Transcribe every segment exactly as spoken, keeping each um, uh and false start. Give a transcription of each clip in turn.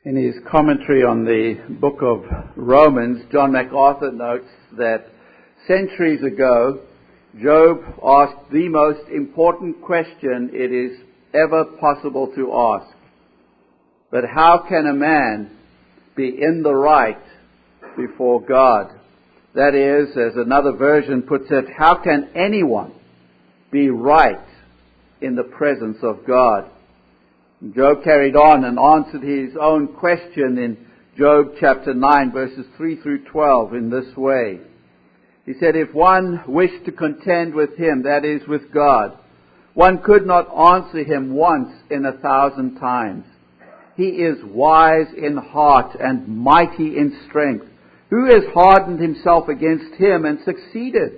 In his commentary on the book of Romans, John MacArthur notes that centuries ago, Job asked the most important question it is ever possible to ask. But how can a man be in the right before God? That is, as another version puts it, how can anyone be right in the presence of God? Job carried on and answered his own question in Job chapter nine, verses three through twelve in this way. He said, if one wished to contend with him, that is, with God, one could not answer him once in a thousand times. He is wise in heart and mighty in strength. Who has hardened himself against him and succeeded?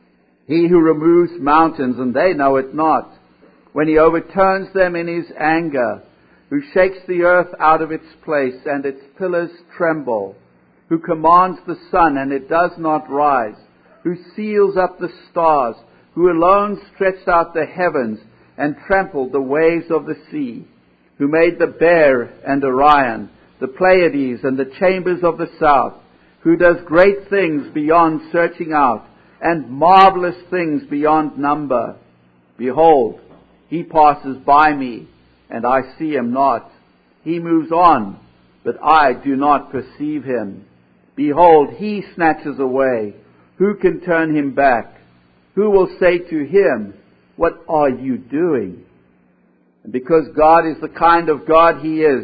He who removes mountains, and they know it not, when he overturns them in his anger, who shakes the earth out of its place, and its pillars tremble, who commands the sun, and it does not rise, who seals up the stars, who alone stretched out the heavens, and trampled the waves of the sea, who made the Bear and Orion, the Pleiades and the chambers of the south, who does great things beyond searching out, and marvelous things beyond number. Behold, he passes by me, and I see him not. He moves on, but I do not perceive him. Behold, he snatches away. Who can turn him back? Who will say to him, what are you doing? And because God is the kind of God he is,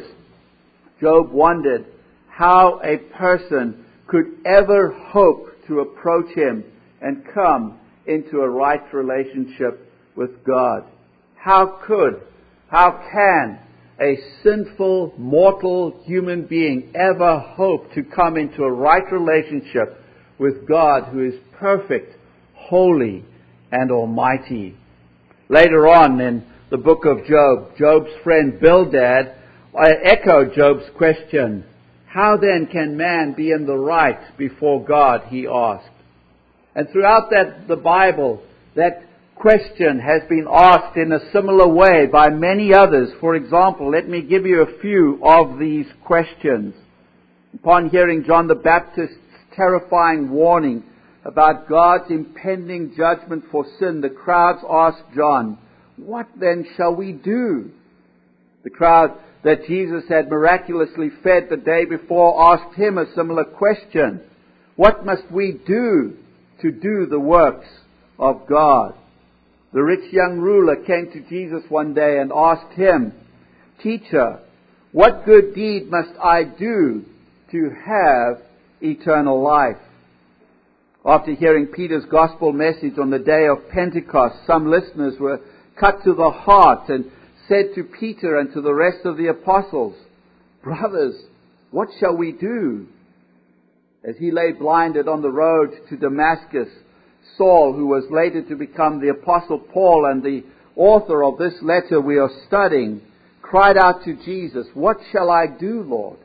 Job wondered how a person could ever hope to approach him and come into a right relationship with God. How could, how can a sinful, mortal human being ever hope to come into a right relationship with God who is perfect, holy, and almighty? Later on in the book of Job, Job's friend Bildad echoed Job's question. How then can man be in the right before God, he asked. And throughout that the Bible, that question has been asked in a similar way by many others. For example, let me give you a few of these questions. Upon hearing John the Baptist's terrifying warning about God's impending judgment for sin, the crowds asked John, what then shall we do? The crowd that Jesus had miraculously fed the day before asked him a similar question. What must we do to do the works of God? The rich young ruler came to Jesus one day and asked him, Teacher, what good deed must I do to have eternal life? After hearing Peter's gospel message on the day of Pentecost, some listeners were cut to the heart and said to Peter and to the rest of the apostles, Brothers, what shall we do? As he lay blinded on the road to Damascus, Saul, who was later to become the Apostle Paul and the author of this letter we are studying, cried out to Jesus, What shall I do, Lord?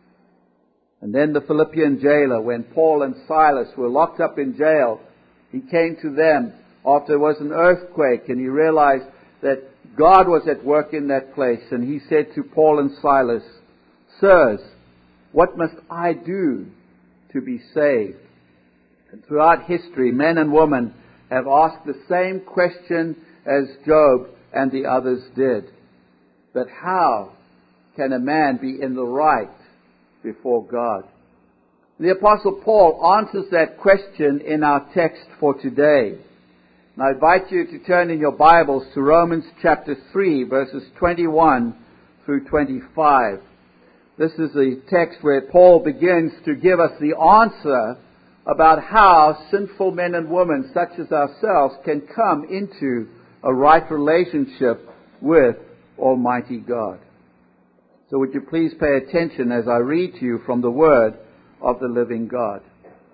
And then the Philippian jailer, when Paul and Silas were locked up in jail, he came to them after there was an earthquake, and he realized that God was at work in that place. And he said to Paul and Silas, Sirs, what must I do to be saved? And throughout history, men and women have asked the same question as Job and the others did. But how can a man be in the right before God? The Apostle Paul answers that question in our text for today. And I invite you to turn in your Bibles to Romans chapter three, verses twenty-one through twenty-five. This is the text where Paul begins to give us the answer about how sinful men and women such as ourselves can come into a right relationship with Almighty God. So would you please pay attention as I read to you from the Word of the living God.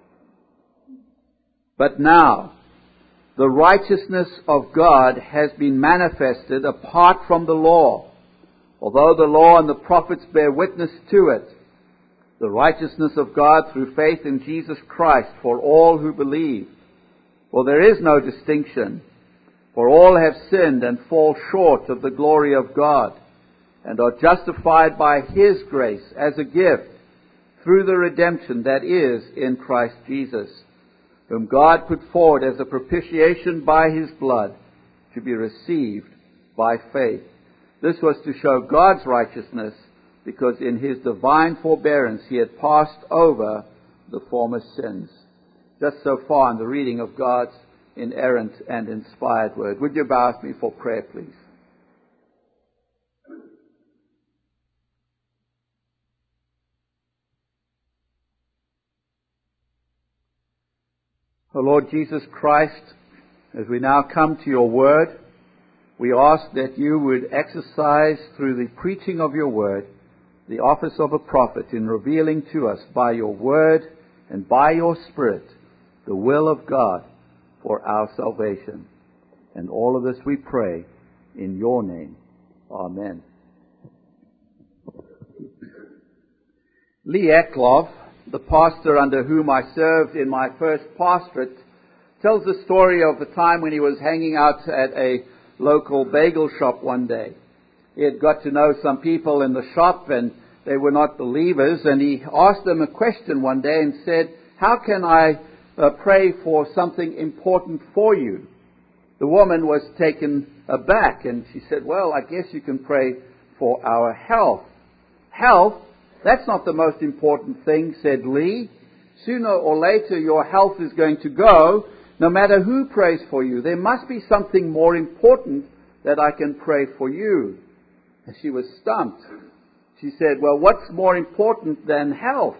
But now, the righteousness of God has been manifested apart from the law, although the law and the prophets bear witness to it. The righteousness of God through faith in Jesus Christ for all who believe. For there is no distinction, for all have sinned and fall short of the glory of God, and are justified by His grace as a gift through the redemption that is in Christ Jesus, whom God put forward as a propitiation by His blood to be received by faith. This was to show God's righteousness, because in His divine forbearance He had passed over the former sins. Just so far in the reading of God's inerrant and inspired word. Would you bow with me for prayer, please? O Lord Jesus Christ, as we now come to your word, we ask that you would exercise through the preaching of your word the office of a prophet in revealing to us by your word and by your Spirit the will of God for our salvation. And all of this we pray in your name. Amen. Lee Eckloff, the pastor under whom I served in my first pastorate, tells the story of the time when he was hanging out at a local bagel shop one day. He had got to know some people in the shop, and they were not believers, and he asked them a question one day and said, "How can I uh, pray for something important for you?" The woman was taken aback, and she said, "Well, I guess you can pray for our health." "Health? That's not the most important thing," said Lee. "Sooner or later your health is going to go, no matter who prays for you. There must be something more important that I can pray for you." And she was stumped. She said, "Well, what's more important than health?"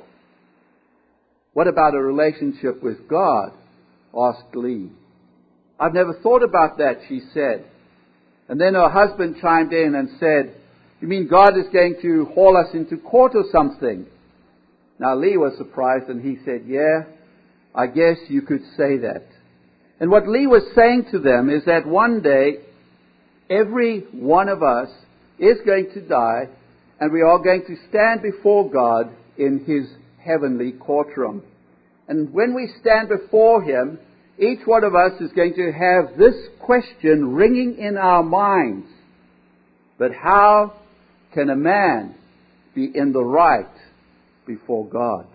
"What about a relationship with God?" asked Lee. "I've never thought about that," she said. And then her husband chimed in and said, "You mean God is going to haul us into court or something?" Now Lee was surprised, and he said, "Yeah, I guess you could say that." And what Lee was saying to them is that one day, every one of us is going to die, and we are going to stand before God in His heavenly courtroom. And when we stand before Him, each one of us is going to have this question ringing in our minds: but how can a man be in the right before God?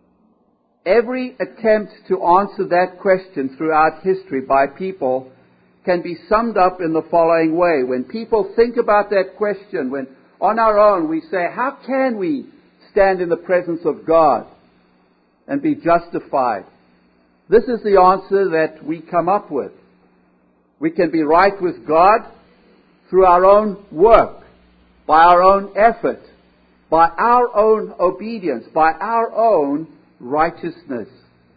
Every attempt to answer that question throughout history by people can be summed up in the following way. When people think about that question, when on our own we say, how can we stand in the presence of God and be justified? This is the answer that we come up with. We can be right with God through our own work, by our own effort, by our own obedience, by our own righteousness.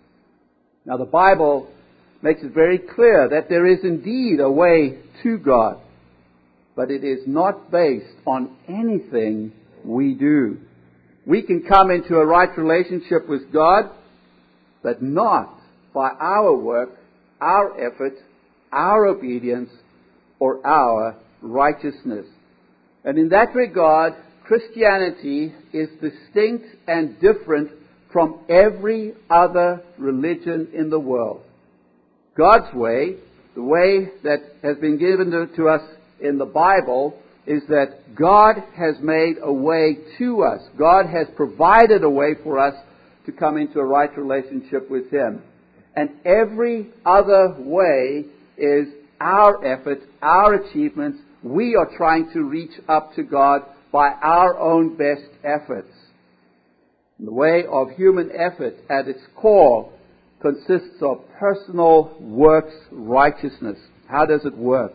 Now the Bible makes it very clear that there is indeed a way to God, but it is not based on anything we do. We can come into a right relationship with God, but not by our work, our effort, our obedience, or our righteousness. And in that regard, Christianity is distinct and different from every other religion in the world. God's way, the way that has been given to, to us in the Bible, is that God has made a way to us. God has provided a way for us to come into a right relationship with Him. And every other way is our effort, our achievements. We are trying to reach up to God by our own best efforts. And the way of human effort at its core consists of personal works righteousness. How does it work?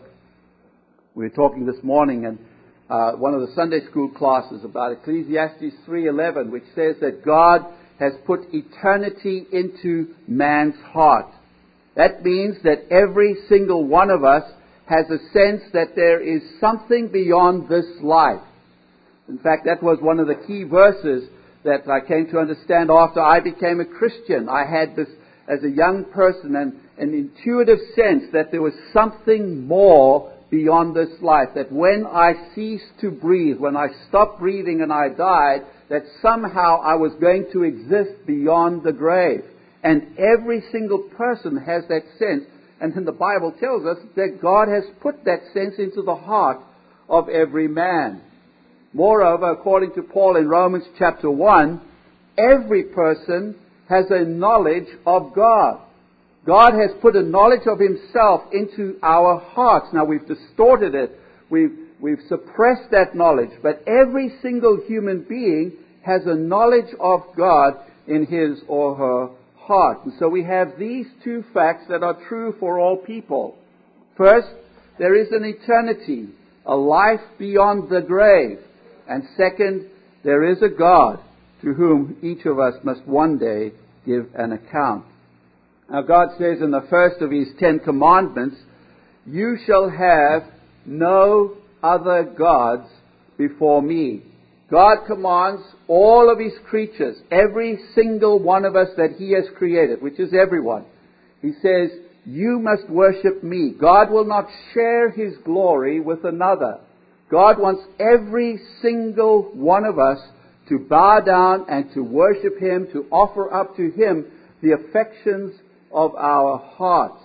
We were talking this morning in uh, one of the Sunday school classes about Ecclesiastes three eleven, which says that God has put eternity into man's heart. That means that every single one of us has a sense that there is something beyond this life. In fact, that was one of the key verses that I came to understand after I became a Christian. I had this, as a young person, an, an intuitive sense that there was something more beyond this life. That when I ceased to breathe, when I stopped breathing and I died, that somehow I was going to exist beyond the grave. And every single person has that sense. And then the Bible tells us that God has put that sense into the heart of every man. Moreover, according to Paul in Romans chapter one, every person has a knowledge of God. God has put a knowledge of Himself into our hearts. Now, we've distorted it. We've, we've suppressed that knowledge. But every single human being has a knowledge of God in his or her heart. And so we have these two facts that are true for all people. First, there is an eternity, a life beyond the grave. And second, there is a God to whom each of us must one day give an account. Now, God says in the first of His Ten Commandments, "You shall have no other gods before me." God commands all of His creatures, every single one of us that He has created, which is everyone. He says, "You must worship me." God will not share His glory with another. God wants every single one of us to bow down and to worship Him, to offer up to Him the affections of our hearts.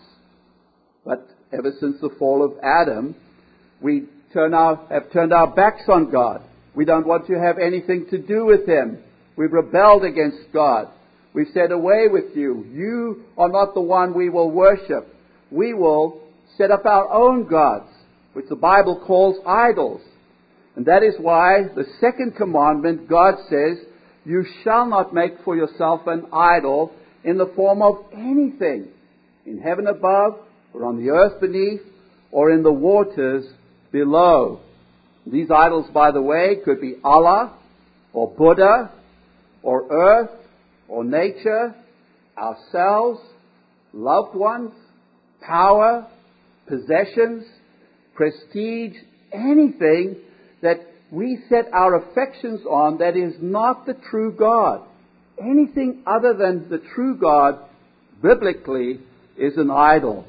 But ever since the fall of Adam, we turn our, have turned our backs on God. We don't want to have anything to do with Him. We've rebelled against God. We've said, "Away with you. You are not the one we will worship." We will set up our own gods, which the Bible calls idols. And that is why the second commandment, God says, "You shall not make for yourself an idol in the form of anything, in heaven above, or on the earth beneath, or in the waters below." These idols, by the way, could be Allah, or Buddha, or earth, or nature, ourselves, loved ones, power, possessions, prestige, anything that we set our affections on that is not the true God. Anything other than the true God, biblically, is an idol.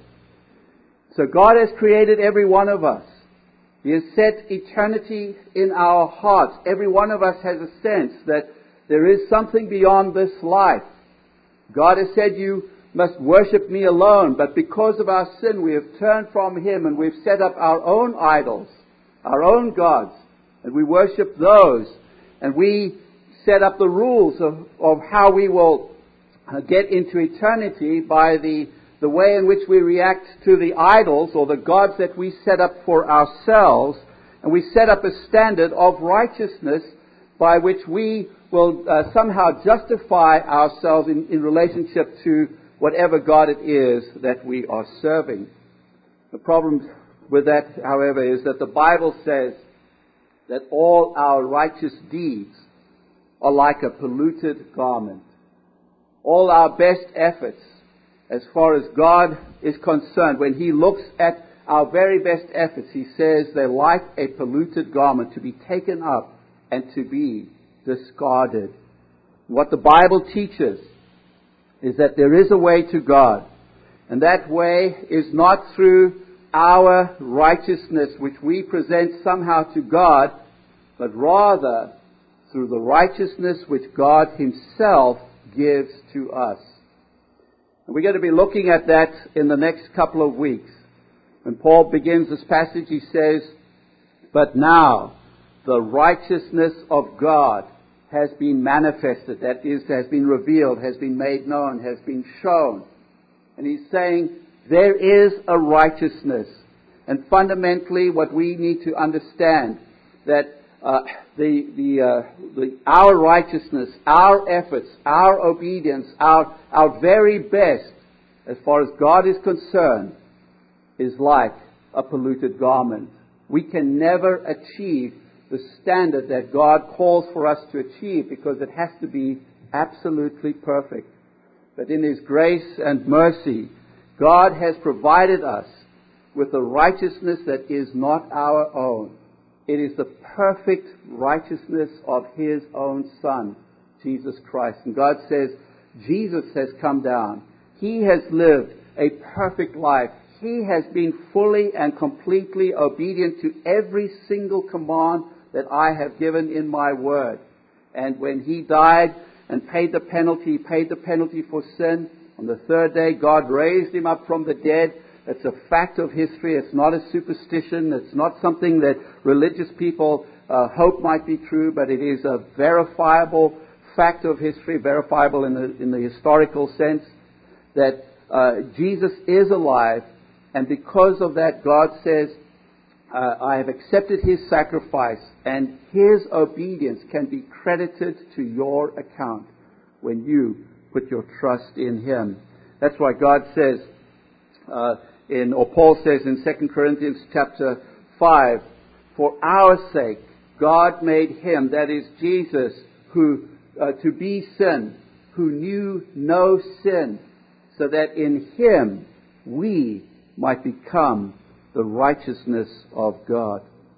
So God has created every one of us. He has set eternity in our hearts. Every one of us has a sense that there is something beyond this life. God has said, "You must worship me alone." But because of our sin, we have turned from Him and we've set up our own idols, our own gods, and we worship those. And we set up the rules of, of how we will get into eternity by the, the way in which we react to the idols or the gods that we set up for ourselves. And we set up a standard of righteousness by which we will uh, somehow justify ourselves in, in relationship to whatever God it is that we are serving. The problem with that, however, is that the Bible says that all our righteous deeds are like a polluted garment. All our best efforts, as far as God is concerned, when He looks at our very best efforts, He says they're like a polluted garment to be taken up and to be discarded. What the Bible teaches is that there is a way to God, and that way is not through our righteousness which we present somehow to God, but rather through the righteousness which God Himself gives to us. And we're going to be looking at that in the next couple of weeks. When Paul begins this passage, he says, "But now the righteousness of God has been manifested," that is, has been revealed, has been made known, has been shown. And he's saying there is a righteousness. And fundamentally what we need to understand, that uh, the, the, uh, the, our righteousness, our efforts, our obedience, our, our very best, as far as God is concerned, is like a polluted garment. We can never achieve the standard that God calls for us to achieve, because it has to be absolutely perfect. But in His grace and mercy, God has provided us with a righteousness that is not our own. It is the perfect righteousness of His own Son, Jesus Christ. And God says, Jesus has come down. He has lived a perfect life. He has been fully and completely obedient to every single command that I have given in my word. And when He died and paid the penalty, He paid the penalty for sin. On the third day, God raised Him up from the dead. It's a fact of history. It's not a superstition. It's not something that religious people uh, hope might be true, but it is a verifiable fact of history, verifiable in the, in the historical sense, that uh, Jesus is alive, and because of that, God says, uh, I have accepted His sacrifice, and His obedience can be credited to your account when you put your trust in Him. That's why God says, uh, in, or Paul says in Second Corinthians chapter five, for our sake, God made Him, that is Jesus, who uh, to be sin, who knew no sin, so that in Him we might become the righteousness of God.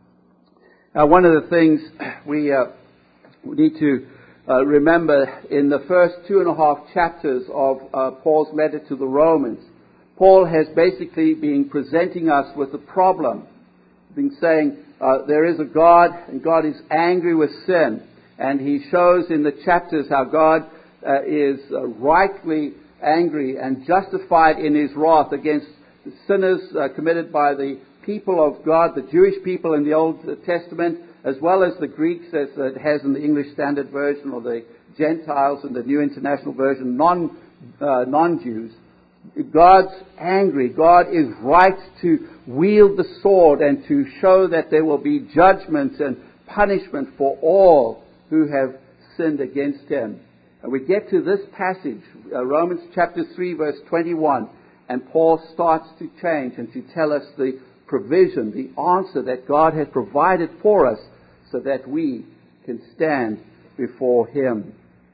Now, one of the things we, uh, we need to uh, remember in the first two and a half chapters of uh, Paul's letter to the Romans, Paul has basically been presenting us with a problem. He's been saying uh, there is a God, and God is angry with sin. And he shows in the chapters how God uh, is uh, rightly angry and justified in His wrath against the sinners uh, committed by the people of God, the Jewish people in the Old Testament, as well as the Greeks, as it has in the English Standard Version, or the Gentiles in the New International Version, non, uh, non-Jews. God's angry. God is right to wield the sword and to show that there will be judgment and punishment for all who have sinned against Him. And we get to this passage, uh, Romans chapter three, verse twenty-one, and Paul starts to change and to tell us the provision, the answer that God has provided for us so that we can stand before Him.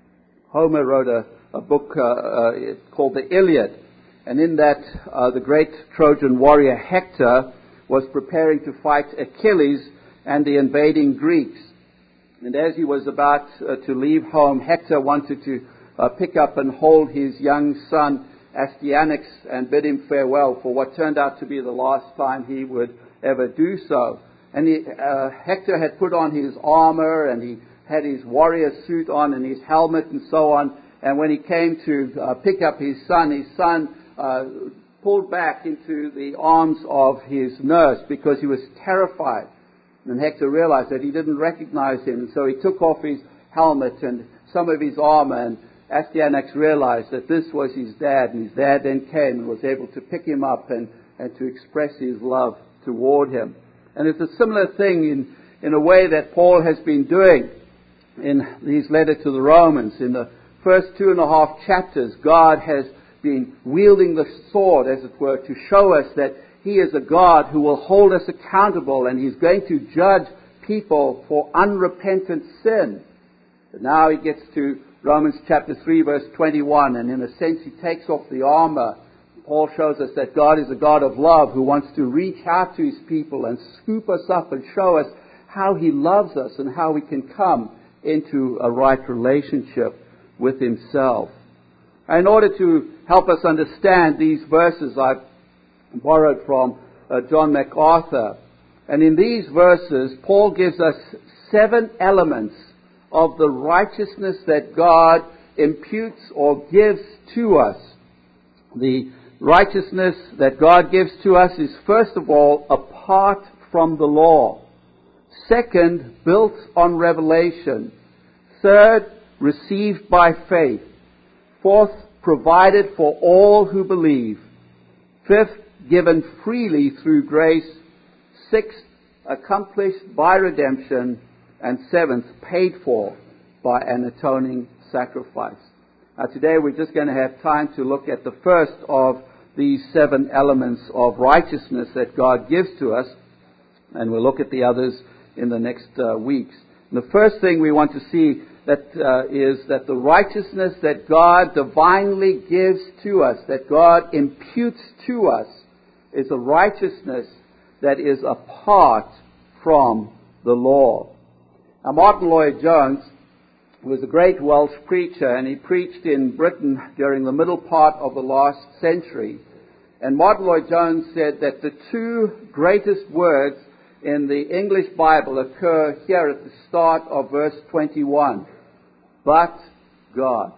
Homer wrote a, a book uh, uh, called the Iliad, and in that uh, the great Trojan warrior Hector was preparing to fight Achilles and the invading Greeks. And as he was about uh, to leave home, Hector wanted to uh, pick up and hold his young son Astyanax and bid him farewell for what turned out to be the last time he would ever do so. And he, uh, Hector had put on his armor, and he had his warrior suit on and his helmet and so on. And when he came to uh, pick up his son, his son uh, pulled back into the arms of his nurse because he was terrified. And Hector realized that he didn't recognize him, and so he took off his helmet and some of his armor, and Astyanax realized that this was his dad, and his dad then came and was able to pick him up and, and to express his love toward him. And it's a similar thing in, in a way that Paul has been doing in his letter to the Romans. In the first two and a half chapters, God has been wielding the sword, as it were, to show us that He is a God who will hold us accountable, and He's going to judge people for unrepentant sin. But now he gets to Romans chapter three, verse twenty-one, and in a sense he takes off the armor. Paul shows us that God is a God of love who wants to reach out to His people and scoop us up and show us how He loves us and how we can come into a right relationship with Himself. In order to help us understand these verses, I've borrowed from uh, John MacArthur. And in these verses, Paul gives us seven elements of the righteousness that God imputes or gives to us. The righteousness that God gives to us is, first of all, apart from the law. Second, built on revelation. Third, received by faith. Fourth, provided for all who believe. Fifth, given freely through grace. Sixth, accomplished by redemption. And seventh, paid for by an atoning sacrifice. Now today we're just going to have time to look at the first of these seven elements of righteousness that God gives to us, and we'll look at the others in the next uh, weeks. And the first thing we want to see that uh, is that the righteousness that God divinely gives to us, that God imputes to us, is a righteousness that is apart from the law. Now, Martin Lloyd-Jones was a great Welsh preacher, and he preached in Britain during the middle part of the last century. And Martin Lloyd-Jones said that the two greatest words in the English Bible occur here at the start of verse twenty-one. But God.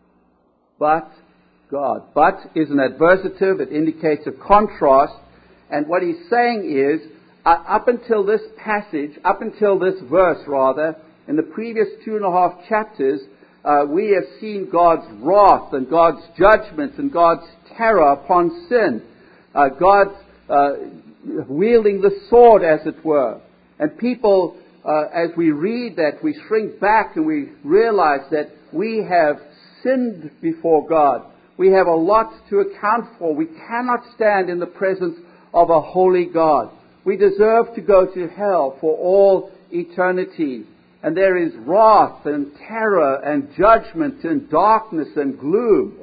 But God. But is an adversative. It indicates a contrast. And what he's saying is, uh, up until this passage, up until this verse rather, in the previous two and a half chapters, uh, we have seen God's wrath and God's judgment and God's terror upon sin. Uh, God uh, wielding the sword, as it were. And people, uh, as we read that, we shrink back and we realize that we have sinned before God. We have a lot to account for. We cannot stand in the presence of a holy God. We deserve to go to hell for all eternity. And there is wrath and terror and judgment and darkness and gloom.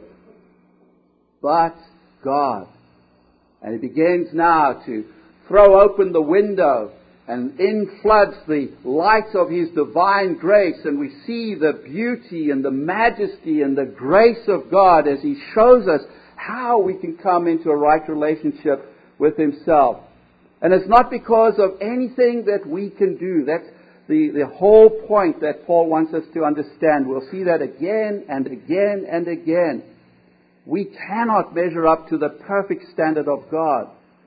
But God, and He begins now to throw open the window, and in floods the light of His divine grace, and we see the beauty and the majesty and the grace of God as He shows us how we can come into a right relationship with Himself. And it's not because of anything that we can do. That's the, the whole point that Paul wants us to understand. We'll see that again and again and again. We cannot measure up to the perfect standard of God.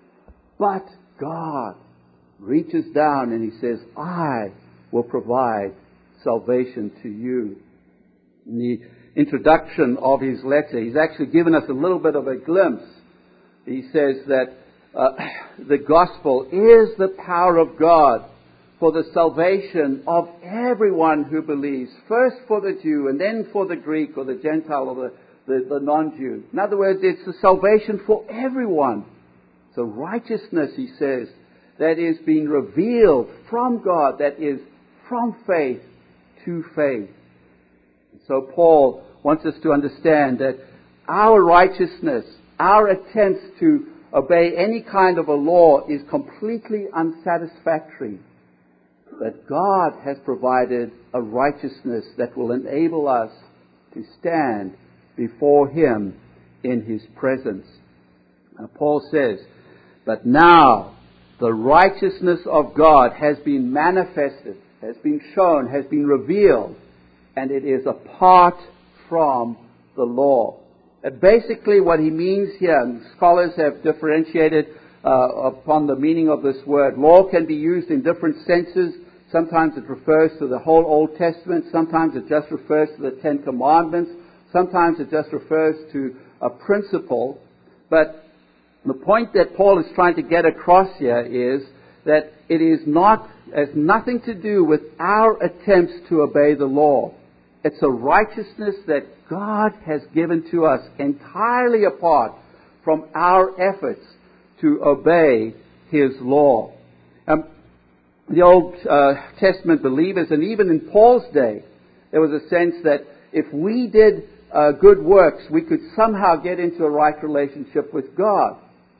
But God reaches down and He says, I will provide salvation to you. In the introduction of his letter, he's actually given us a little bit of a glimpse. He says that uh, the gospel is the power of God for the salvation of everyone who believes. First for the Jew, and then for the Greek or the Gentile or the, the, the non-Jew. In other words, it's the salvation for everyone. So righteousness, he says, that is being revealed from God, that is from faith to faith. So Paul wants us to understand that our righteousness, our attempts to obey any kind of a law is completely unsatisfactory. That God has provided a righteousness that will enable us to stand before Him in His presence. Now, Paul says, but now the righteousness of God has been manifested, has been shown, has been revealed, and it is apart from the law. And basically what he means here, and scholars have differentiated uh, upon the meaning of this word. Law can be used in different senses. Sometimes it refers to the whole Old Testament. Sometimes it just refers to the Ten Commandments. Sometimes it just refers to a principle. But the point that Paul is trying to get across here is that it is not, has nothing to do with our attempts to obey the law. It's a righteousness that God has given to us entirely apart from our efforts to obey His law. Um, the Old uh, Testament believers, and even in Paul's day, there was a sense that if we did uh, good works, we could somehow get into a right relationship with God.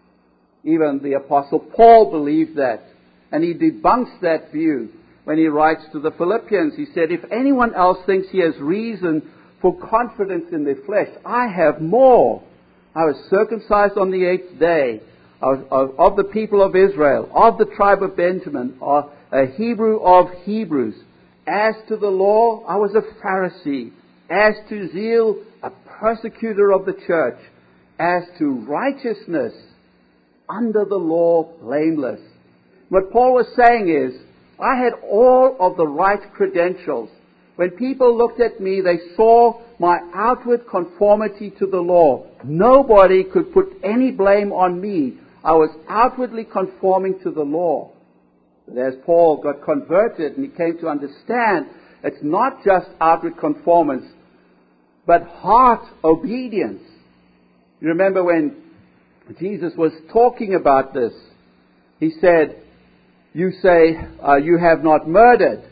Even the Apostle Paul believed that, and he debunks that view. When he writes to the Philippians, he said, if anyone else thinks he has reason for confidence in their flesh, I have more. I was circumcised on the eighth day, of, of, of the people of Israel, of the tribe of Benjamin, of a Hebrew of Hebrews. As to the law, I was a Pharisee. As to zeal, a persecutor of the church. As to righteousness, under the law, blameless. What Paul was saying is, I had all of the right credentials. When people looked at me, they saw my outward conformity to the law. Nobody could put any blame on me. I was outwardly conforming to the law. But as Paul got converted and he came to understand, it's not just outward conformance, but heart obedience. You remember when Jesus was talking about this, He said, you say uh, you have not murdered.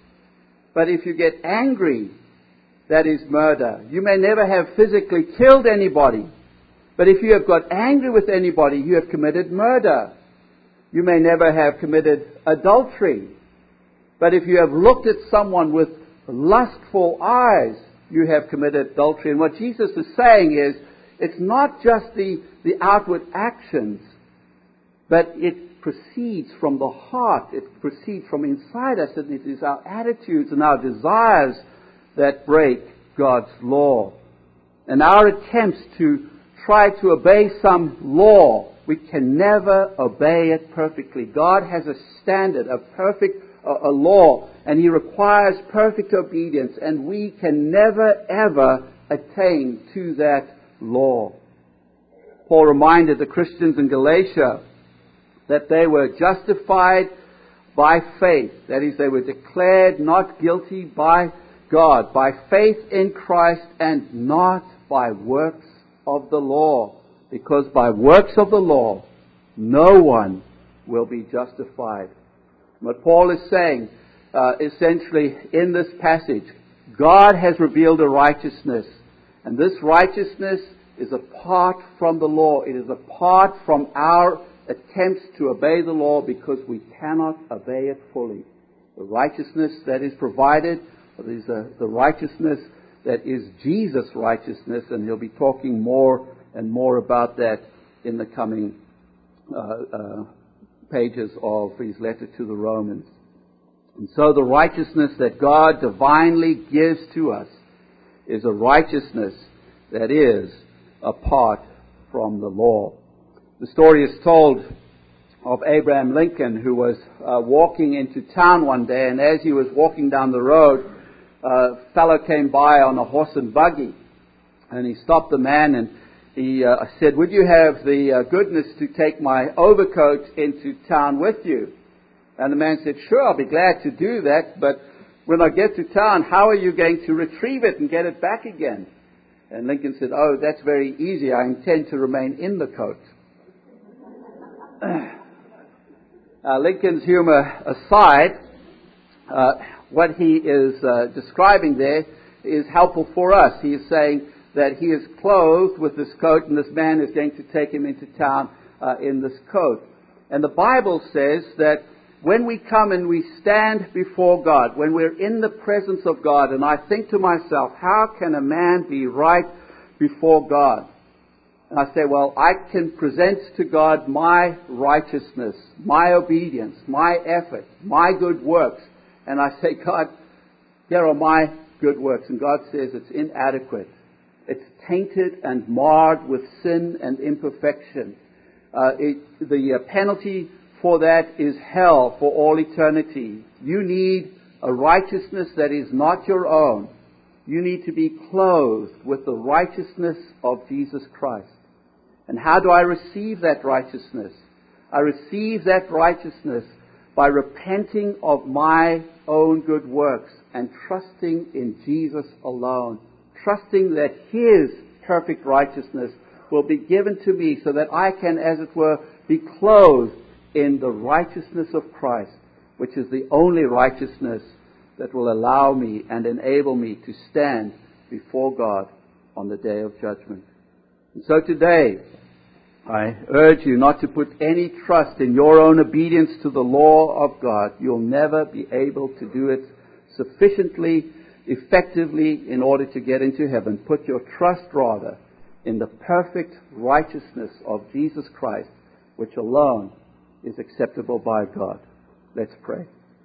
But if you get angry, that is murder. You may never have physically killed anybody. But if you have got angry with anybody, you have committed murder. You may never have committed adultery. But if you have looked at someone with lustful eyes, you have committed adultery. And what Jesus is saying is, it's not just the, the outward actions, but it proceeds from the heart. It proceeds from inside us, and it is our attitudes and our desires that break God's law. And our attempts to try to obey some law we can never obey it perfectly. God has a standard, a perfect a, a law, and He requires perfect obedience, and we can never ever attain to that law. Paul reminded the Christians in Galatia that they were justified by faith. That is, they were declared not guilty by God, by faith in Christ, and not by works of the law. Because by works of the law, no one will be justified. What Paul is saying, uh, essentially in this passage, God has revealed a righteousness. And this righteousness is apart from the law. It is apart from our attempts to obey the law, because we cannot obey it fully. The righteousness that is provided is the, the righteousness that is Jesus' righteousness, and he'll be talking more and more about that in the coming uh, uh, pages of his letter to the Romans. And so the righteousness that God divinely gives to us is a righteousness that is apart from the law. The story is told of Abraham Lincoln, who was uh, walking into town one day, and as he was walking down the road, a fellow came by on a horse and buggy, and he stopped the man and he uh, said, "Would you have the uh, goodness to take my overcoat into town with you?" And the man said, "Sure, I'll be glad to do that, but when I get to town, how are you going to retrieve it and get it back again?" And Lincoln said, "Oh, that's very easy. I intend to remain in the coat." Uh, Lincoln's humor aside, uh, what he is uh, describing there is helpful for us. He is saying that he is clothed with this coat, and this man is going to take him into town uh, in this coat. And the Bible says that when we come and we stand before God, when we're in the presence of God, and I think to myself, how can a man be right before God? And I say, well, I can present to God my righteousness, my obedience, my effort, my good works. And I say, God, here are my good works. And God says it's inadequate. It's tainted and marred with sin and imperfection. Uh, it, the uh, penalty for that is hell for all eternity. You need a righteousness that is not your own. You need to be clothed with the righteousness of Jesus Christ. And how do I receive that righteousness? I receive that righteousness by repenting of my own good works and trusting in Jesus alone. Trusting that His perfect righteousness will be given to me so that I can, as it were, be clothed in the righteousness of Christ, which is the only righteousness that will allow me and enable me to stand before God on the day of judgment. And so today, I urge you not to put any trust in your own obedience to the law of God. You'll never be able to do it sufficiently, effectively in order to get into heaven. Put your trust rather in the perfect righteousness of Jesus Christ, which alone is acceptable by God. Let's pray.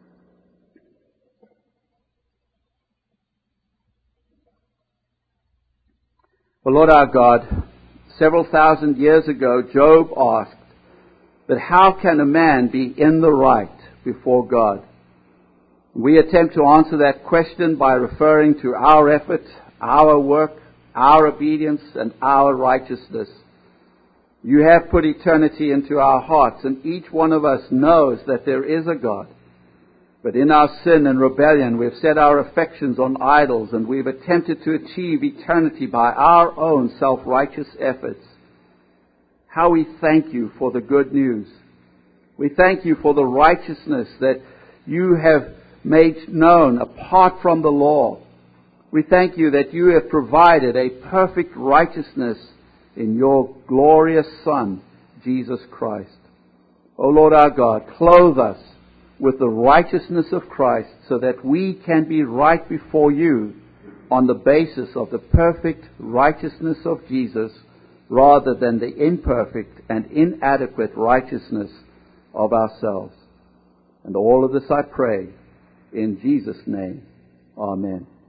Well, Lord our God, several thousand years ago, Job asked, "But how can a man be in the right before God?" We attempt to answer that question by referring to our effort, our work, our obedience, and our righteousness. You have put eternity into our hearts, and each one of us knows that there is a God. But in our sin and rebellion, we've set our affections on idols, and we've attempted to achieve eternity by our own self-righteous efforts. How we thank you for the good news. We thank you for the righteousness that you have made known apart from the law. We thank you that you have provided a perfect righteousness in your glorious Son, Jesus Christ. O Lord our God, clothe us with the righteousness of Christ so that we can be right before you on the basis of the perfect righteousness of Jesus rather than the imperfect and inadequate righteousness of ourselves. And all of this I pray in Jesus' name. Amen.